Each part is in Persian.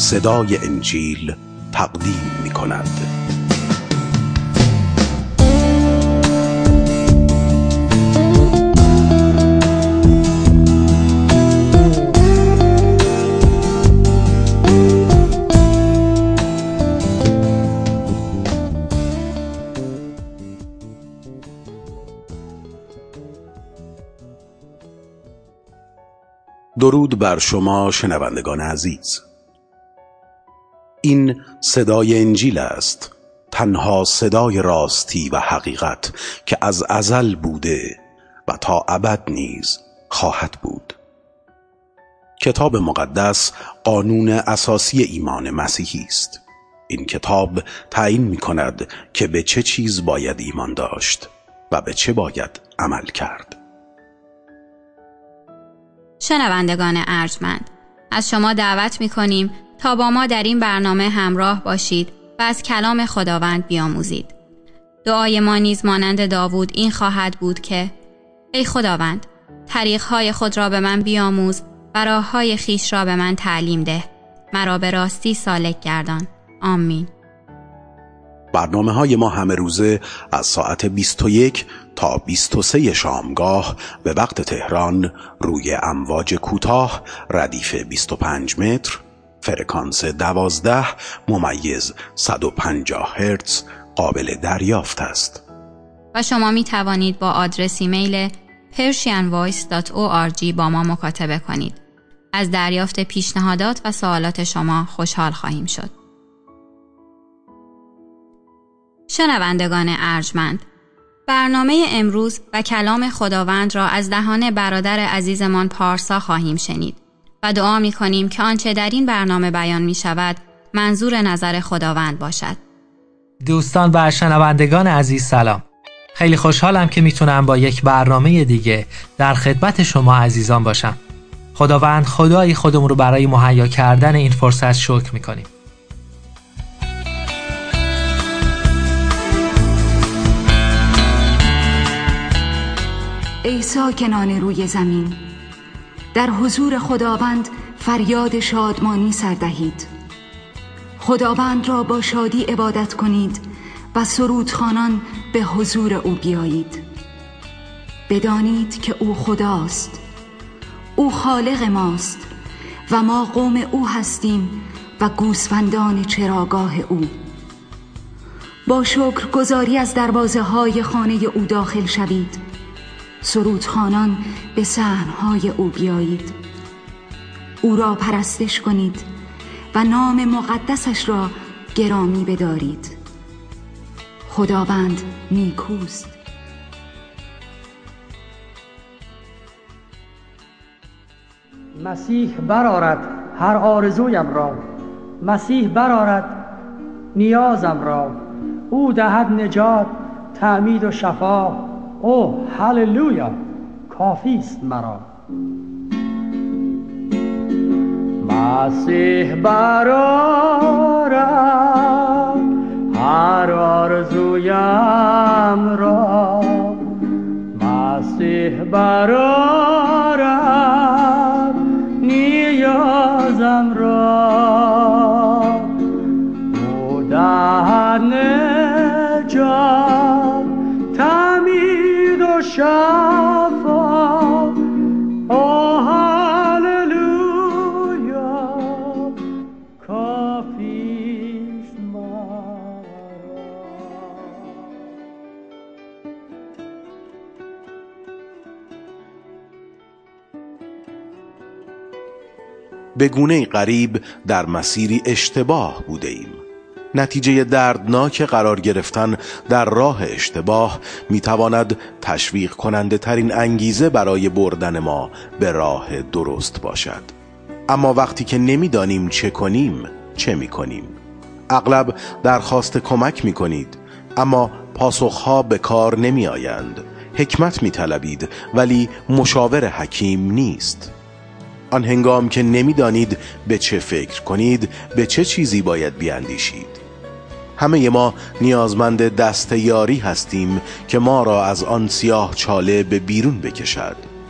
صدای انجیل تقدیم می کند. درود بر شما شنوندگان عزیز. این صدای انجیل است، تنها صدای راستی و حقیقت که از ازل بوده و تا ابد نیز خواهد بود. کتاب مقدس قانون اساسی ایمان مسیحی است. این کتاب تعیین می کند که به چه چیز باید ایمان داشت و به چه باید عمل کرد. شنوندگان ارجمند، از شما دعوت می‌کنیم تا با ما در این برنامه همراه باشید و از کلام خداوند بیاموزید. دعای ما نیز مانند داوود این خواهد بود که ای خداوند، طریق‌های خود را به من بیاموز و راه‌های خویش را به من تعلیم ده. مرا به راستی سالک گردان. آمین. برنامه‌های ما همه روزه از ساعت 21 تا 23 شامگاه به وقت تهران روی امواج کوتاه ردیف 25 متر، فرکانس 12 ممیز 150 هرتز قابل دریافت است. و شما می توانید با آدرس ایمیل persianvoice.org با ما مکاتبه کنید. از دریافت پیشنهادات و سوالات شما خوشحال خواهیم شد. شنوندگان ارجمند، برنامه امروز و کلام خداوند را از دهان برادر عزیزمان پارسا خواهیم شنید و دعا می کنیم که آنچه در این برنامه بیان می شود منظور نظر خداوند باشد. دوستان و شنوندگان عزیز سلام. خیلی خوشحالم که میتونم با یک برنامه دیگه در خدمت شما عزیزان باشم. خداوند خدای خودمون رو برای مهیا کردن این فرصت شکر میکنیم. ای ساکنان روی زمین، در حضور خداوند فریاد شادمانی سر دهید. خداوند را با شادی عبادت کنید و سرودخوانان به حضور او بیایید. بدانید که او خداست، او خالق ماست و ما قوم او هستیم و گوسفندان چراگاه او. با شکرگزاری از دروازه های خانه او داخل شوید. سرودخوانان به صحن‌های او بیایید. او را پرستش کنید و نام مقدسش را گرامی بدارید. خداوند نیکوست. مسیح برآرد هر آرزویم را، مسیح برآرد نیازم را. او دهد نجات، تعمید و شفا. اوه هللویا، کافی است مرا. مسیح برآرد هر آرزویم را، مسیح برآرد نیازم را. او دهد نجات، تعمید و شفا. اوه هللویا، کافی است مرا. به گونه غریب در مسیری اشتباه بوده ایم. نتیجه دردناک قرار گرفتن در راه اشتباه میتواند تشویق کننده ترین انگیزه برای بردن ما به راه درست باشد. اما وقتی که نمیدانیم چه کنیم، چه میکنیم؟ اغلب درخواست کمک میکنید، اما پاسخها به کار نمی آیند. حکمت میطلبید ولی مشاور حکیم نیست. آن هنگام که نمیدانید به چه فکر کنید، به چه چیزی باید بیاندیشید. همه ما نیازمند دست یاری هستیم که ما را از آن سیاه چاله به بیرون بکشد.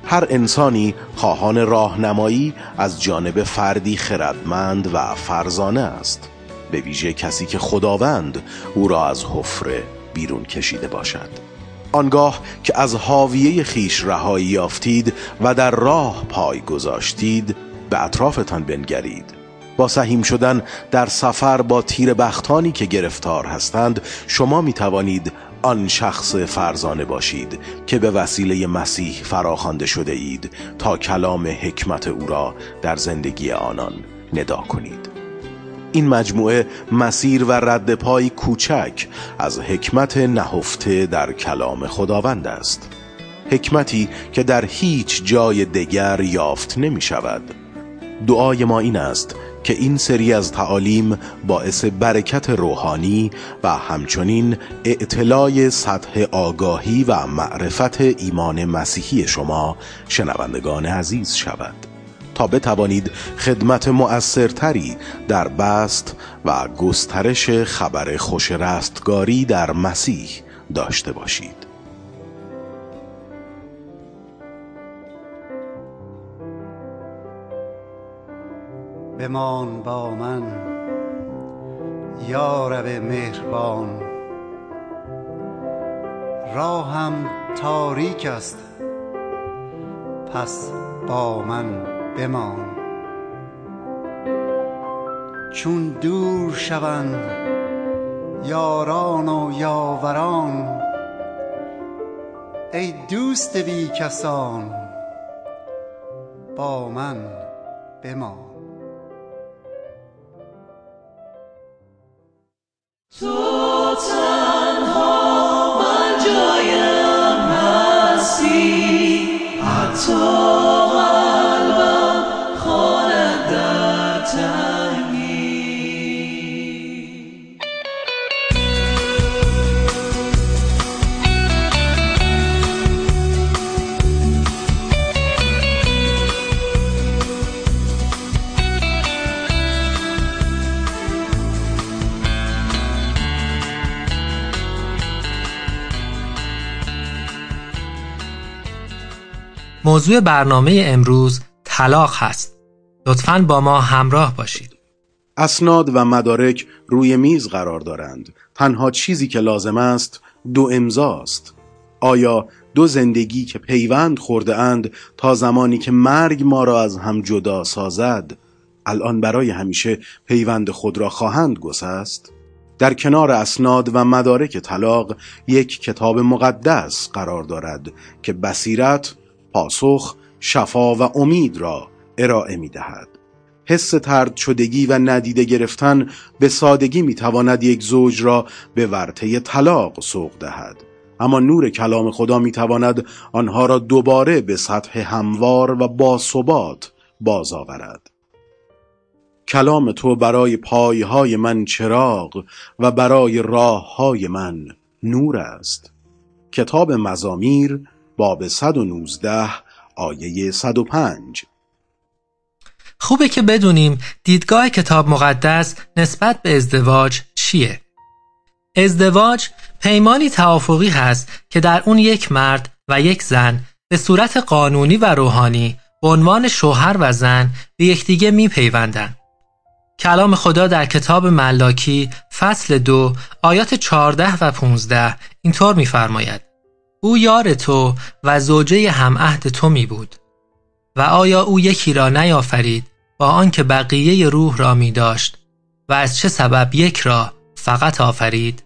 هر انسانی خواهان راهنمایی از جانب فردی خردمند و فرزانه است، به ویژه کسی که خداوند او را از حفره بیرون کشیده باشد. آنگاه که از حاویه خیش رهایی یافتید و در راه پای گذاشتید، به اطرافتان بنگرید. با سهیم شدن در سفر با تیر بختانی که گرفتار هستند، شما می توانید آن شخص فرزانه باشید که به وسیله مسیح فراخوانده شده اید تا کلام حکمت او را در زندگی آنان ندا کنید. این مجموعه مسیر و رد پای کوچک از حکمت نهفته در کلام خداوند است، حکمتی که در هیچ جای دیگر یافت نمی شود. دعای ما این است که این سری از تعالیم باعث برکت روحانی و همچنین اطلاع سطح آگاهی و معرفت ایمان مسیحی شما شنوندگان عزیز شود تا بتوانید خدمت مؤثرتری در بسط و گسترش خبر خوش رستگاری در مسیح داشته باشید. بمان با من یا رب مهربان، راهم تاریک است پس با من بمان. چون دور شوند یاران و یاوران، ای دوست بی کسان با من بمان. تو تنها من جایم هستی، حتی قلبم خواند در تنگی. موضوع برنامه امروز طلاق هست. لطفاً با ما همراه باشید. اسناد و مدارک روی میز قرار دارند. تنها چیزی که لازم است 2 امضاست. آیا 2 زندگی که پیوند خورده اند تا زمانی که مرگ ما را از هم جدا سازد، الان برای همیشه پیوند خود را خواهند گسست؟ در کنار اسناد و مدارک طلاق یک کتاب مقدس قرار دارد که بصیرت، پاسخ، شفا و امید را ارائه می دهد. حس طرد شدگی و ندیده گرفتن به سادگی می تواند یک زوج را به ورطه طلاق سوق دهد، اما نور کلام خدا می تواند آنها را دوباره به سطح هموار و باثبات باز آورد. کلام تو برای پایهای من چراغ و برای راههای من نور است. کتاب مزامیر باب 119 آیه 105. خوبه که بدونیم دیدگاه کتاب مقدس نسبت به ازدواج چیه. ازدواج پیمانی توافقی هست که در اون یک مرد و یک زن به صورت قانونی و روحانی به عنوان شوهر و زن به یکدیگه میپیوندن. کلام خدا در کتاب ملاکی فصل 2 آیات 14 و 15 اینطور میفرماید: او یار تو و زوجه همعهد تو می بود و آیا او یکی را نیافرید با آنکه بقیه روح را می داشت و از چه سبب یک را فقط آفرید؟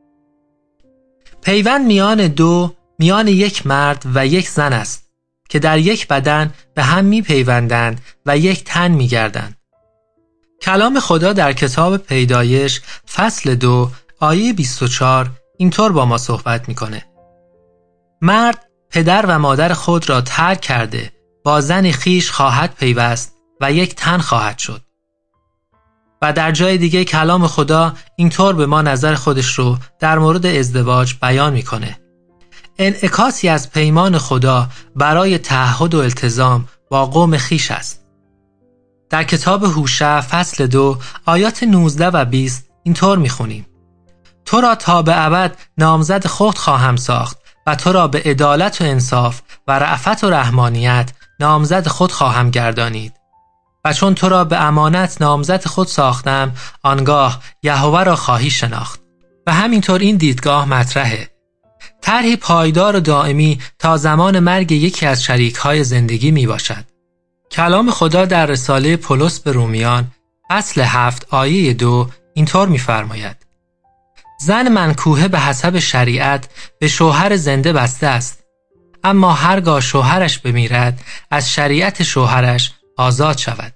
پیوند میان یک مرد و یک زن است که در یک بدن به هم می پیوندند و یک تن می گردند. کلام خدا در کتاب پیدایش فصل 2 آیه 24 اینطور با ما صحبت می کنه: مرد پدر و مادر خود را ترک کرده با زن خویش خواهد پیوست و یک تن خواهد شد. و در جای دیگه کلام خدا اینطور به ما نظر خودش رو در مورد ازدواج بیان میکنه: انعکاسی از پیمان خدا برای تعهد و التزام با قوم خویش است. در کتاب هوشع فصل 2 آیات 19 و 20 اینطور میخونیم: تو را تا به ابد نامزد خود خواهم ساخت و تو را به عدالت و انصاف و رأفت و رحمانیت نامزد خود خواهم گردانید. و چون تو را به امانت نامزد خود ساختم، آنگاه یهوه را خواهی شناخت. و همینطور این دیدگاه مطرحه. طرحی پایدار و دائمی تا زمان مرگ یکی از شریک‌های زندگی می باشد. کلام خدا در رساله پولس به رومیان فصل 7 آیه 2 اینطور می‌فرماید: زن منکوحه به حسب شریعت به شوهر زنده بسته است، اما هرگاه شوهرش بمیرد از شریعت شوهرش آزاد شود.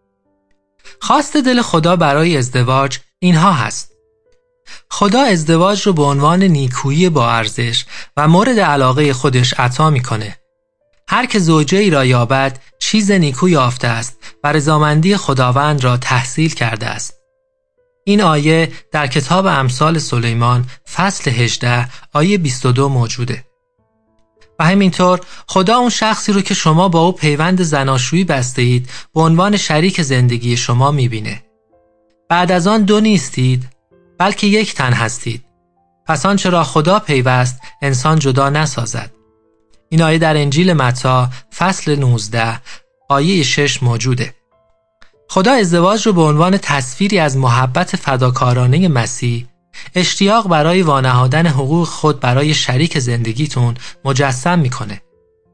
خواست دل خدا برای ازدواج اینها هست: خدا ازدواج رو به عنوان نیکویی با ارزش و مورد علاقه خودش عطا میکنه. هر که زوجه‌ای را یابد چیز نیکو یافته است و رضامندی خداوند را تحصیل کرده است. این آیه در کتاب امثال سلیمان فصل 18 آیه 22 موجوده. و همینطور خدا اون شخصی رو که شما با او پیوند زناشویی بسته اید به عنوان شریک زندگی شما میبینه. بعد از آن دو نیستید بلکه یک تن هستید. پس آنچه را خدا پیوست انسان جدا نسازد. این آیه در انجیل متی فصل 19 آیه 6 موجوده. خدا ازدواج رو به عنوان تصویری از محبت فداکارانه مسیح، اشتیاق برای وانهادن حقوق خود برای شریک زندگیتون مجسم میکنه.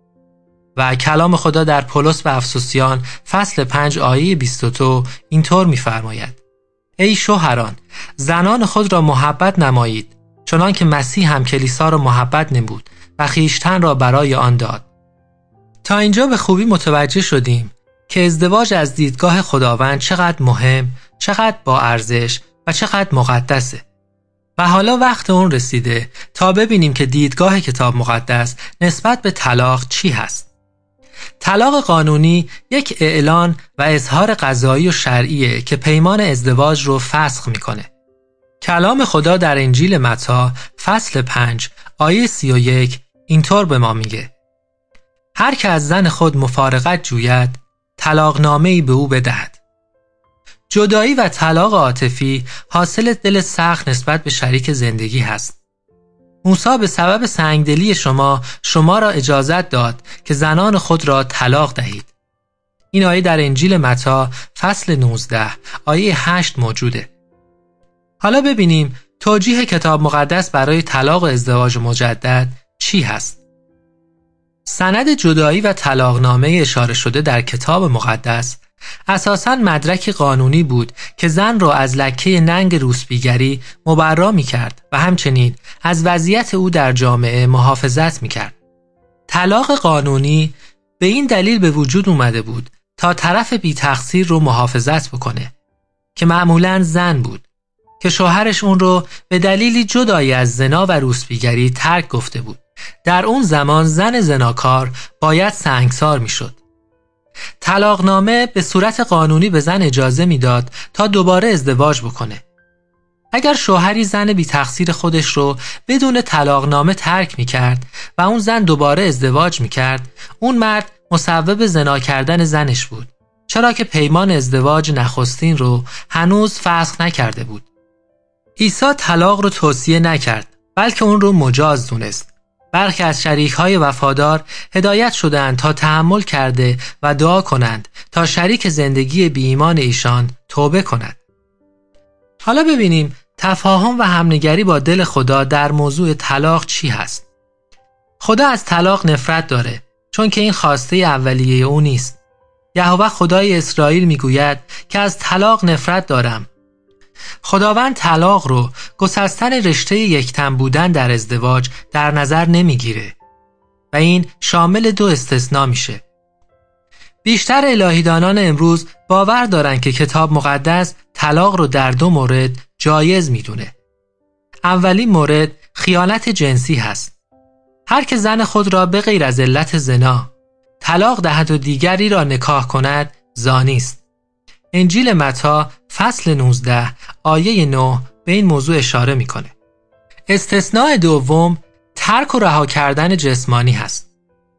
و کلام خدا در پولس به افسوسیان فصل 5 آیه 22 اینطور میفرماید: ای شوهران، زنان خود را محبت نمایید، چنان که مسیح هم کلیسا را محبت نمود و خویشتن را برای آن داد. تا اینجا به خوبی متوجه شدیم که ازدواج از دیدگاه خداوند چقدر مهم، چقدر با ارزش و چقدر مقدسه. و حالا وقت اون رسیده تا ببینیم که دیدگاه کتاب مقدس نسبت به طلاق چی هست. طلاق قانونی یک اعلان و اظهار قضایی و شرعیه که پیمان ازدواج رو فسخ میکنه. کلام خدا در انجیل متی فصل 5 آیه 31 اینطور به ما میگه: هر که از زن خود مفارقت جوید طلاقنامه‌ای به او بدهد. جدایی و طلاق عاطفی حاصل دل سخت نسبت به شریک زندگی هست. موسی به سبب سنگدلی شما را اجازت داد که زنان خود را طلاق دهید. این آیه در انجیل متی فصل 19 آیه 8 موجوده. حالا ببینیم توجیه کتاب مقدس برای طلاق و ازدواج مجدد چی هست. سند جدایی و طلاقنامه اشاره شده در کتاب مقدس اساساً مدرک قانونی بود که زن را از لکه ننگ روسبیگری مبرا می‌کرد و همچنین از وضعیت او در جامعه محافظت می‌کرد. طلاق قانونی به این دلیل به وجود اومده بود تا طرف بی تقصیر رو محافظت بکنه که معمولاً زن بود که شوهرش اون رو به دلیلی جدایی از زنا و روسبیگری ترک گفته بود. در اون زمان زن زناکار باید سنگسار میشد. طلاقنامه به صورت قانونی به زن اجازه میداد تا دوباره ازدواج بکنه. اگر شوهری زن بی تقصیر خودش رو بدون طلاقنامه ترک میکرد و اون زن دوباره ازدواج میکرد، اون مرد مسبب زنا کردن زنش بود، چرا که پیمان ازدواج نخستین رو هنوز فسخ نکرده بود. عیسی طلاق رو توصیه نکرد بلکه اون رو مجاز دونست. برخی از شریک‌های وفادار هدایت شدند تا تحمل کرده و دعا کنند تا شریک زندگی بی ایمان ایشان توبه کند. حالا ببینیم تفاهم و همنگری با دل خدا در موضوع طلاق چی هست. خدا از طلاق نفرت داره چون که این خواسته اولیه او نیست. یهوه خدای اسرائیل میگوید که از طلاق نفرت دارم. خداوند طلاق رو گسستن رشته یکتن بودن در ازدواج در نظر نمیگیره و این شامل دو استثناء میشه. بیشتر الهیدانان امروز باور دارن که کتاب مقدس طلاق رو در دو مورد جایز میدونه. اولین مورد خیانت جنسی هست. هر که زن خود را به غیر از علت زنا طلاق دهد و دیگری را نکاح کند زانی است. انجیل متی فصل 19 آیه 9 به این موضوع اشاره میکنه. استثناء دوم ترک و رها کردن جسمانی هست.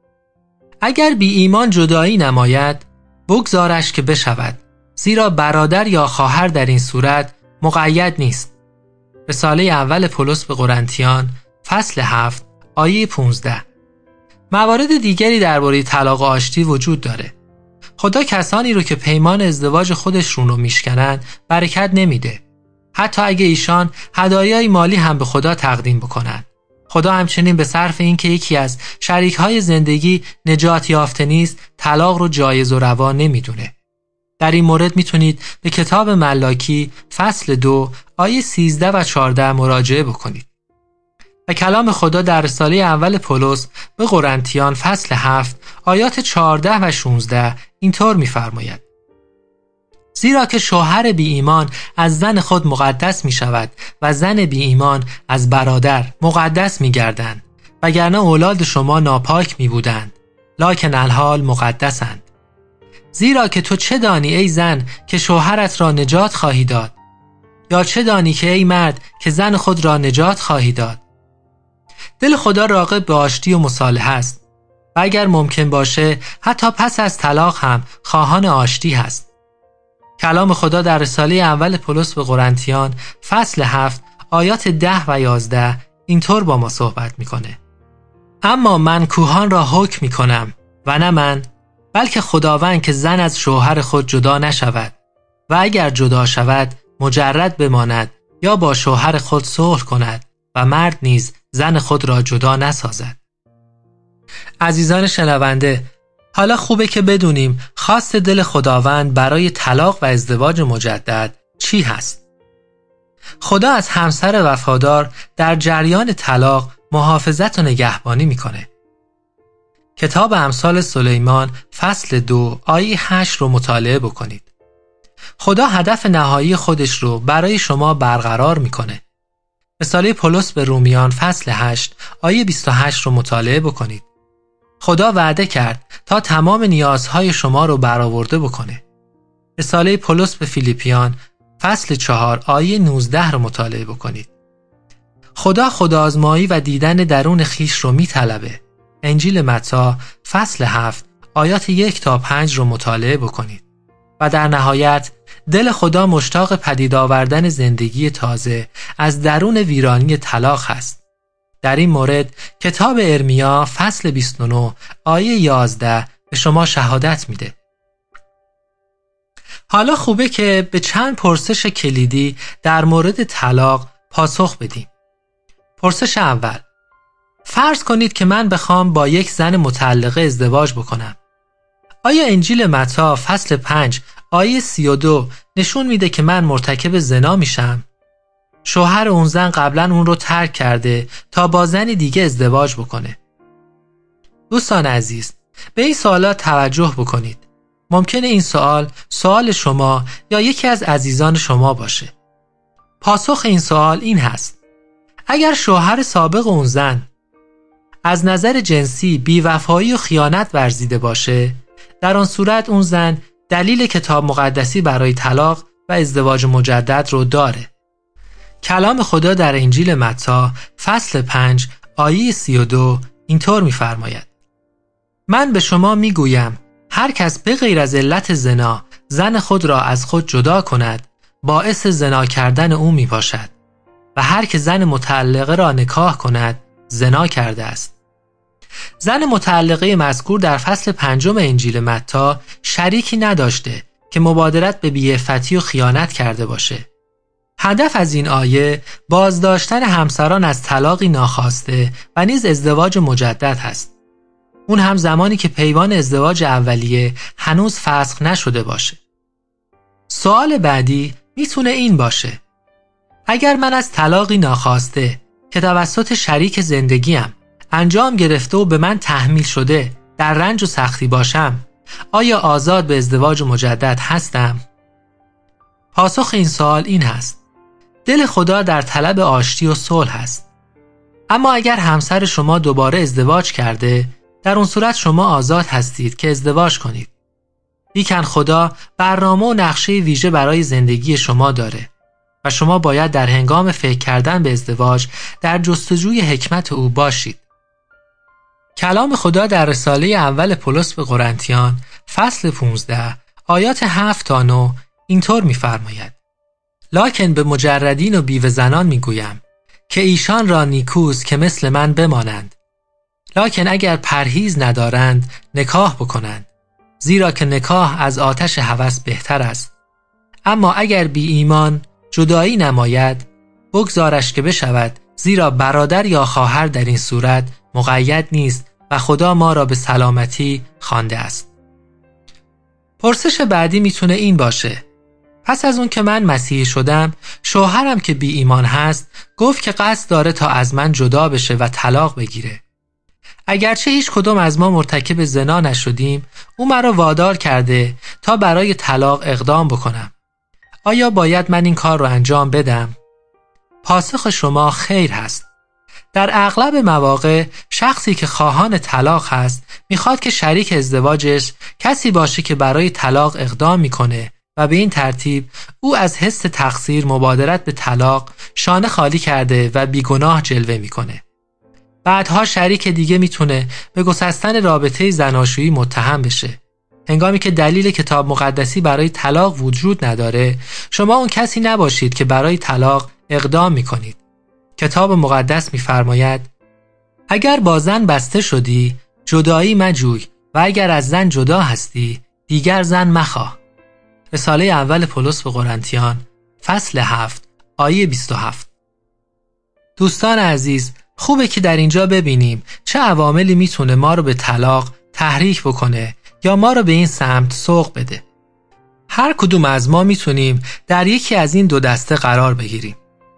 اگر بی ایمان جدایی نماید بگذارش که بشود، زیرا برادر یا خواهر در این صورت مقید نیست. رساله اول پولس به قرنتیان فصل 7 آیه 15. موارد دیگری درباره طلاق و آشتی وجود داره. خدا کسانی رو که پیمان ازدواج خودشون رو میشکنن برکت نمیده، حتی اگه ایشان هدایای مالی هم به خدا تقدیم بکنن. خدا همچنین به صرف این که یکی از شریک‌های زندگی نجات یافته نیست، طلاق رو جایز و روا نمیدونه. در این مورد میتونید به کتاب ملاکی فصل 2 آیه 13 و 14 مراجعه بکنید. و کلام خدا در رساله اول پولس به قرنتیان فصل 7 آیات 14 و 16 اینطور می‌فرماید: زیرا که شوهر بی ایمان از زن خود مقدس می شود و زن بی ایمان از برادر مقدس می گردند، وگرنه اولاد شما ناپاک می بودند، لکن الحال مقدسند. زیرا که تو چه دانی ای زن که شوهرت را نجات خواهی داد؟ یا چه دانی که ای مرد که زن خود را نجات خواهی داد؟ دل خدا راغب به آشتی و مصالحه است و اگر ممکن باشه حتی پس از طلاق هم خواهان آشتی هست. کلام خدا در رساله اول پولس به قرنتیان فصل 7 آیات 10 و 11 اینطور با ما صحبت میکنه: اما من کوهان را حکم میکنم و نه من، بلکه خداوند که زن از شوهر خود جدا نشود و اگر جدا شود مجرد بماند یا با شوهر خود صلح کند و مرد نیز زن خود را جدا نسازد. عزیزان شنونده، حالا خوبه که بدونیم خواست دل خداوند برای طلاق و ازدواج مجدد چی هست. خدا از همسر وفادار در جریان طلاق محافظت و نگهبانی میکنه. کتاب امثال سلیمان فصل 2 آیه 8 رو مطالعه بکنید. خدا هدف نهایی خودش رو برای شما برقرار میکنه. رساله پولس به رومیان فصل 8 آیه 28 رو مطالعه بکنید. خدا وعده کرد تا تمام نیازهای شما رو برآورده بکنه. رساله پولس به فیلیپیان فصل 4 آیه 19 رو مطالعه بکنید. خدا خودآزمایی و دیدن درون خیش رو میطلبه. انجیل متی فصل 7 آیات 1 تا 5 رو مطالعه بکنید. و در نهایت دل خدا مشتاق پدید آوردن زندگی تازه از درون ویرانی طلاق هست. در این مورد کتاب ارمیا فصل 29 آیه 11 به شما شهادت میده. حالا خوبه که به چند پرسش کلیدی در مورد طلاق پاسخ بدیم. پرسش اول: فرض کنید که من بخوام با یک زن مطلقه ازدواج بکنم. آیا انجیل متی فصل 5 آیه 32 نشون میده که من مرتکب زنا میشم؟ شوهر اون زن قبلا اون رو ترک کرده تا با زنی دیگه ازدواج بکنه. دوستان عزیز، به این سوالات توجه بکنید. ممکنه این سوال شما یا یکی از عزیزان شما باشه. پاسخ این سوال این هست: اگر شوهر سابق اون زن از نظر جنسی بی‌وفایی و خیانت ورزیده باشه، در آن صورت اون زن دلیل کتاب مقدسی برای طلاق و ازدواج مجدد رو داره. کلام خدا در انجیل متی فصل 5 آیه 32 اینطور می‌فرماید: من به شما میگویم هر کس به غیر از علت زنا زن خود را از خود جدا کند باعث زنا کردن او می باشد و هر که زن مطلقه را نکاح کند زنا کرده است. زن مطلقه مذکور در فصل 5 انجیل متی شریکی نداشته که مبادرت به بی‌عفتی و خیانت کرده باشه. هدف از این آیه بازداشتن همسران از طلاقی ناخواسته و نیز ازدواج مجدد هست. اون هم زمانی که پیمان ازدواج اولیه هنوز فسخ نشده باشه. سوال بعدی میتونه این باشه: اگر من از طلاقی ناخواسته که توسط شریک زندگیم انجام گرفته و به من تحمیل شده در رنج و سختی باشم، آیا آزاد به ازدواج مجدد هستم؟ پاسخ این سوال این هست: دل خدا در طلب آشتی و صلح هست. اما اگر همسر شما دوباره ازدواج کرده، در اون صورت شما آزاد هستید که ازدواج کنید. لیکن خدا برنامه و نقشه ویژه برای زندگی شما داره و شما باید در هنگام فکر کردن به ازدواج در جستجوی حکمت او باشید. کلام خدا در رساله اول پولس به قرنتیان فصل 15 آیات 7 تا 9 اینطور می‌فرماید: لکن به مجردین و بیوه زنان میگویم که ایشان را نیکوست که مثل من بمانند لکن اگر پرهیز ندارند نکاح بکنند، زیرا که نکاح از آتش هوس بهتر است. اما اگر بی ایمان جدایی نماید، بگذارش که بشود، زیرا برادر یا خواهر در این صورت مقید نیست و خدا ما را به سلامتی خوانده است. پرسش بعدی میتونه این باشه: پس از اون که من مسیحی شدم، شوهرم که بی ایمان هست گفت که قصد داره تا از من جدا بشه و طلاق بگیره. اگرچه هیچ کدوم از ما مرتکب زنا نشدیم، او مرا وادار کرده تا برای طلاق اقدام بکنم. آیا باید من این کار رو انجام بدم؟ پاسخ شما خیر هست. در اغلب مواقع شخصی که خواهان طلاق هست میخواد که شریک ازدواجش کسی باشه که برای طلاق اقدام میکنه و به این ترتیب او از حس تقصیر مبادرت به طلاق شانه خالی کرده و بیگناه جلوه میکنه. بعدها شریک دیگه میتونه به گسستن رابطه زناشویی متهم بشه. هنگامی که دلیل کتاب مقدسی برای طلاق وجود نداره، شما اون کسی نباشید که برای طلاق اقدام میکنید. کتاب مقدس میفرماید اگر با زن بسته شدی جدایی مجوی و اگر از زن جدا هستی دیگر زن مخواه. رساله اول پولس به قرنتیان فصل 7 آیه 27. دوستان عزیز، خوبه که در اینجا ببینیم چه عواملی میتونه ما رو به طلاق تحریک بکنه یا ما رو به این سمت سوق بده. هر کدوم از ما میتونیم در یکی از این دو دسته قرار بگیریم: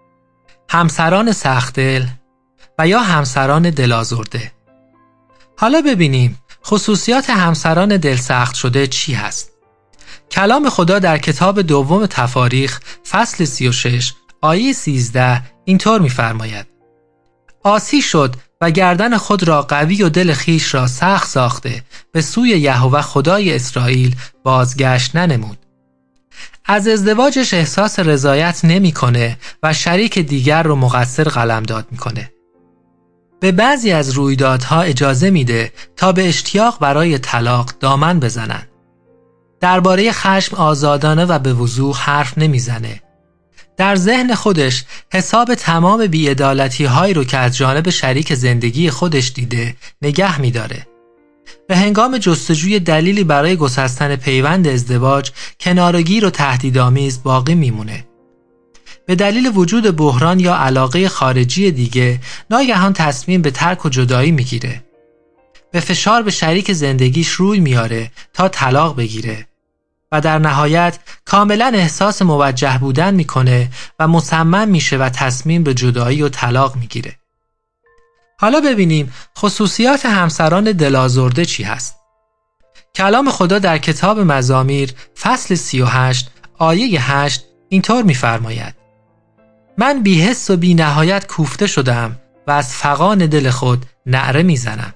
همسران سخت‌دل و یا همسران دل‌آزرده. حالا ببینیم خصوصیات همسران دل سخت شده چی هست. کلام خدا در کتاب دوم تفاریخ فصل 36 آیه 13 اینطور می‌فرماید: عاصی شد و گردن خود را قوی و دل خیش را سخت ساخته به سوی یهوه خدای اسرائیل بازگشت ننمود. از ازدواجش احساس رضایت نمی‌کنه و شریک دیگر رو مقصر قلمداد می‌کنه. به بعضی از رویدادها اجازه میده تا به اشتیاق برای طلاق دامن بزنن. درباره خشم آزادانه و به وضوح حرف نمیزنه. در ذهن خودش حساب تمام بی‌عدالتی‌هایی رو که از جانب شریک زندگی خودش دیده نگه می‌داره. به هنگام جستجوی دلیلی برای گسستن پیوند ازدواج کنارگیر و تهدیدآمیز باقی میمونه. به دلیل وجود بحران یا علاقه خارجی دیگه ناگهان تصمیم به ترک و جدایی میگیره. به فشار به شریک زندگیش روی میاره تا طلاق بگیره و در نهایت کاملا احساس موجه بودن میکنه و مصمم میشه و تصمیم به جدایی و طلاق میگیره. حالا ببینیم خصوصیات همسران دل‌آزرده چی هست. کلام خدا در کتاب مزامیر فصل 38 آیه 8 اینطور میفرماید: من بی حس و بی نهایت کوفته شدم و از فغان دل خود نعره میزنم.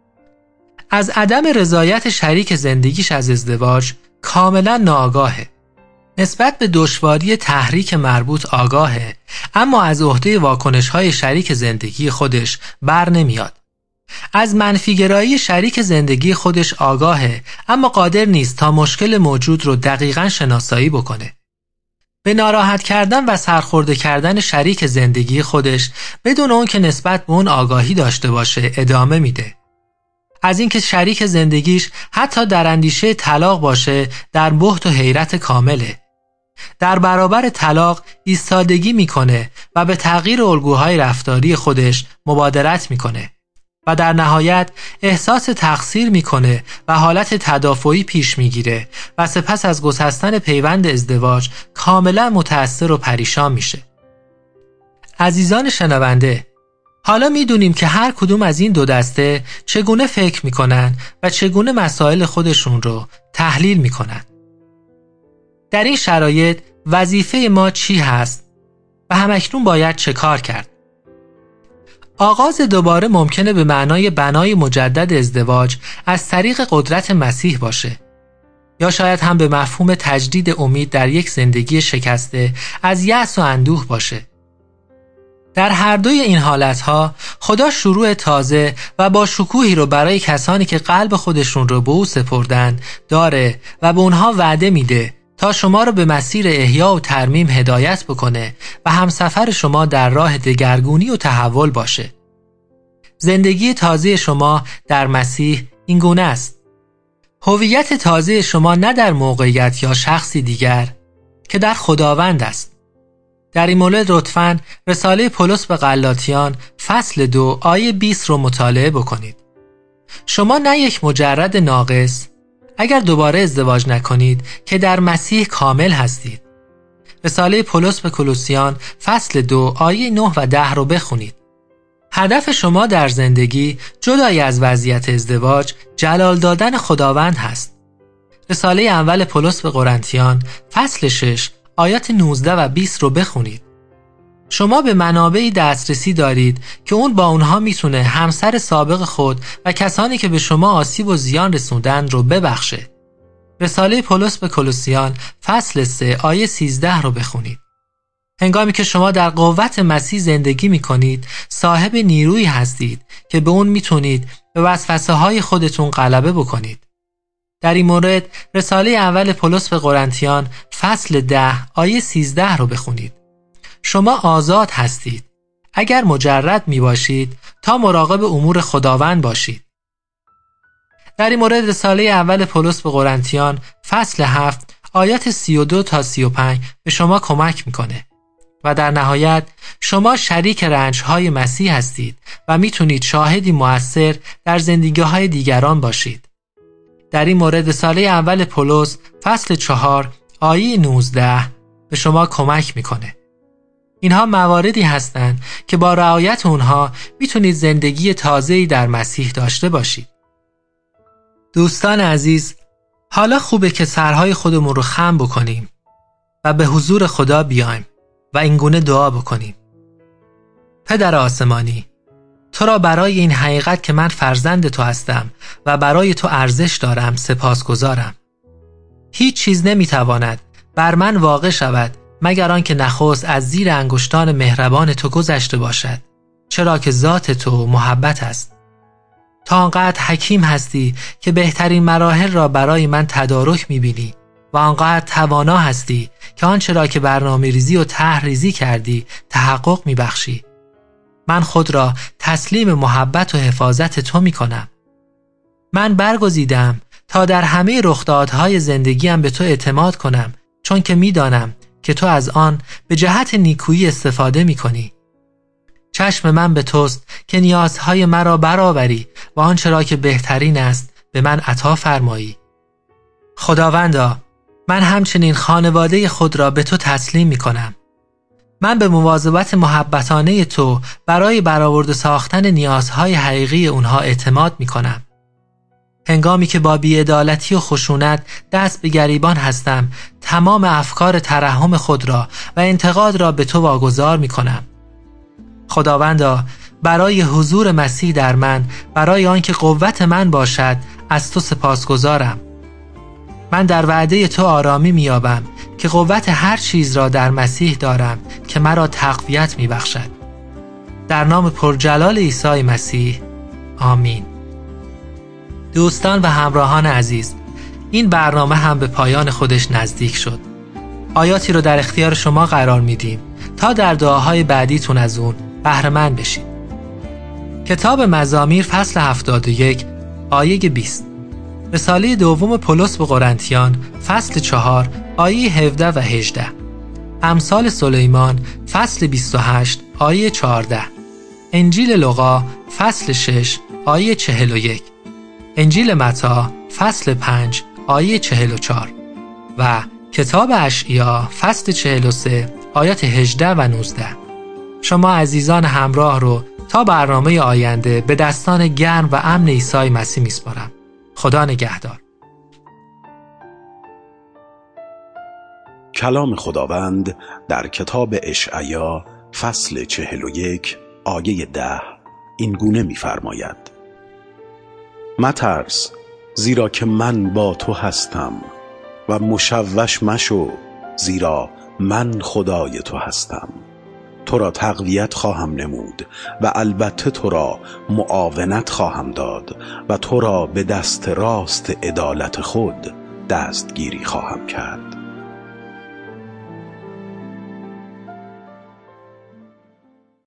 از عدم رضایت شریک زندگیش از ازدواج کاملا ناآگاهه. نسبت به دشواری تحریک مربوط آگاهه، اما از عهده واکنش‌های شریک زندگی خودش بر نمیاد. از منفیگرایی شریک زندگی خودش آگاهه، اما قادر نیست تا مشکل موجود رو دقیقاً شناسایی بکنه. به ناراحت کردن و سرخورده کردن شریک زندگی خودش بدون اون که نسبت به اون آگاهی داشته باشه ادامه میده. از اینکه شریک زندگیش حتی در اندیشه طلاق باشه در بهت و حیرت کامله. در برابر طلاق ایستادگی میکنه و به تغییر الگوهای رفتاری خودش مبادرت میکنه و در نهایت احساس تقصیر میکنه و حالت تدافعی پیش میگیره و سپس از گسستن پیوند ازدواج کاملا متأثر و پریشان میشه. عزیزان شنونده، حالا میدونیم که هر کدوم از این دو دسته چگونه فکر میکنن و چگونه مسائل خودشون رو تحلیل میکنن. در این شرایط وظیفه ما چی هست و همکنون باید چه کار کرد؟ آغاز دوباره ممکنه به معنای بنای مجدد ازدواج از طریق قدرت مسیح باشه، یا شاید هم به مفهوم تجدید امید در یک زندگی شکسته از یأس و اندوه باشه. در هر دوی این حالتها خدا شروع تازه و با شکوهی رو برای کسانی که قلب خودشون رو به او سپردن داره و به اونها وعده میده تا شما رو به مسیر احیا و ترمیم هدایت بکنه و همسفر شما در راه دگرگونی و تحول باشه. زندگی تازه شما در مسیح این گونه است. هویت تازه شما نه در موقعیت یا شخصی دیگر که در خداوند است. در این مورد لطفاً رساله پولس به غلاطیان فصل 2 آیه 20 رو مطالعه بکنید. شما نه یک مجرد ناقص اگر دوباره ازدواج نکنید که در مسیح کامل هستید. رساله پولس به کولوسیان فصل 2 آیه 9 و 10 رو بخونید. هدف شما در زندگی جدای از وضعیت ازدواج جلال دادن خداوند هست. رساله اول پولس به قرنتیان فصل 6 آیات 19 و 20 رو بخونید. شما به منابعی دسترسی دارید که اون با اونها میتونه همسر سابق خود و کسانی که به شما آسیب و زیان رسوندن رو ببخشه. رساله پولس به کولوسیان فصل 3 آیه 13 رو بخونید. هنگامی که شما در قوت مسیح زندگی میکنید، صاحب نیرویی هستید که به اون میتونید به وسوسه های خودتون غلبه بکنید. در این مورد رساله اول پولس به قرنتیان فصل 10 آیه 13 رو بخونید. شما آزاد هستید اگر مجرد می باشید تا مراقب امور خداوند باشید. در این مورد رساله اول پولس به قرنتیان فصل 7 آیات 32 تا 35 به شما کمک میکنه. و در نهایت شما شریک رنج‌های مسیح هستید و میتونید شاهدی مؤثر در زندگی‌های دیگران باشید. در این مورد رساله اول پولس فصل 4 آیه 19 به شما کمک میکنه. اینها مواردی هستند که با رعایت اونها میتونید زندگی تازه‌ای در مسیح داشته باشید. دوستان عزیز، حالا خوبه که سرهای خودمون رو خم بکنیم و به حضور خدا بیایم و اینگونه دعا بکنیم. پدر آسمانی، تو را برای این حقیقت که من فرزند تو هستم و برای تو ارزش دارم سپاسگزارم. هیچ چیز نمیتواند بر من واقع شود مگر آنکه نخست از زیر انگشتان مهربان تو گذشته باشد، چرا که ذات تو محبت است. تا آنقدر حکیم هستی که بهترین مراحل را برای من تدارک می‌بینی و آنقدر توانا هستی که آنچه را که برنامه‌ریزی و طرح‌ریزی کردی تحقق می‌بخشی. من خود را تسلیم محبت و حفاظت تو می‌کنم. من برگزیدم تا در همه رخدادهای زندگیم به تو اعتماد کنم، چون که می‌دانم که تو از آن به جهت نیکویی استفاده می‌کنی. چشم من به توست که نیازهای مرا برآوری و آنچه را که بهترین است به من عطا فرمایی. خداوندا، من همچنین خانواده خود را به تو تسلیم می‌کنم. من به مواظبت محبتانه تو برای برآورده ساختن نیازهای حقیقی اونها اعتماد می‌کنم. هنگامی که با بی‌عدالتی و خشونت دست به گریبان هستم، تمام افکار ترحم خود را و انتقاد را به تو واگذار می‌کنم. خداوندا، برای حضور مسیح در من، برای آنکه قوت من باشد، از تو سپاسگزارم. من در وعده تو آرامی می‌یابم که قوت هر چیز را در مسیح دارم که مرا تقویت می‌بخشد. در نام پرجلال عیسی مسیح، آمین. دوستان و همراهان عزیز، این برنامه هم به پایان خودش نزدیک شد. آیاتی رو در اختیار شما قرار میدیم تا در دعاهای بعدیتون از اون بهره مند بشید. کتاب مزامیر فصل 71 آیه 20. رساله دوم پولس به قرنتیان فصل 4 آیه 17 و 18. امثال سلیمان فصل 28 آیه 14. انجیل لوقا فصل 6 آیه 41. انجیل متی فصل 5 آیه 44 و کتاب اشعیا فصل 43 آیات 18 و 19. شما عزیزان همراه رو تا برنامه آینده به دستان گرم و امن عیسی مسیح میسپارم. خدا نگهدار. کلام خداوند در کتاب اشعیا فصل 41 آیه 10 این گونه می‌فرماید: مترس، زیرا که من با تو هستم، و مشوش مشو، زیرا من خدای تو هستم. تو را تقویت خواهم نمود و البته تو را معاونت خواهم داد و تو را به دست راست عدالت خود دستگیری خواهم کرد.